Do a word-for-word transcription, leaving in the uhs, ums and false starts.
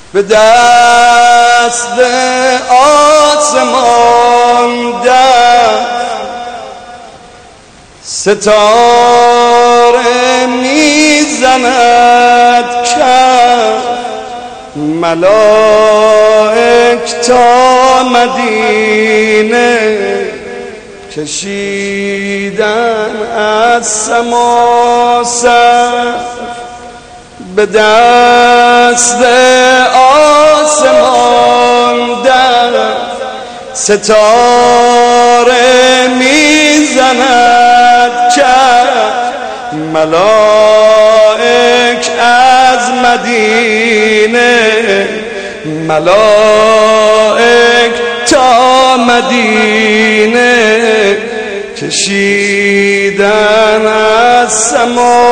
به دست آسمان در ستاره میزند که ملائک تا مدینه کشیدن از سما سر. به دست آسمان در ستاره میزند که ملائک از مدینه ملائک تا مدینه کشیدن از سما